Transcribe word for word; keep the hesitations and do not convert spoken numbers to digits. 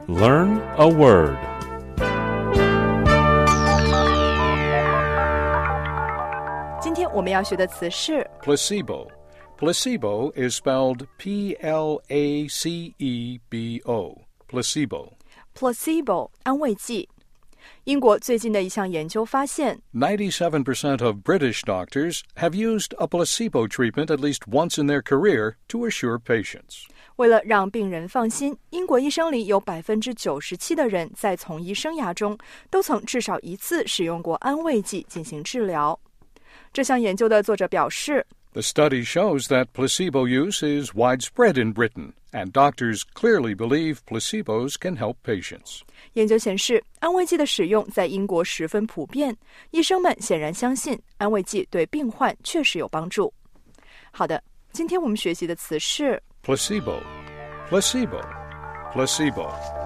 Learn a word. Today 今天我们要学的词是 Placebo. Placebo is spelled P L A C E B O. Placebo. placebo 安慰剂。英国最近的一项研究发现 ninety-seven percent of British doctors have used a placebo treatment at least once in their career to assure patients. 为了让病人放心，英国医生里有 百分之九十七 的人在从医生涯中都曾至少一次使用过安慰剂进行治疗。这项研究的作者表示 The study shows that placebo use is widespread in Britain, and doctors clearly believe placebos can help patients. 研究显示，安慰剂的使用在英国十分普遍，医生们显然相信安慰剂对病患确实有帮助。好的，今天我们学习的词是 Placebo. Placebo. Placebo.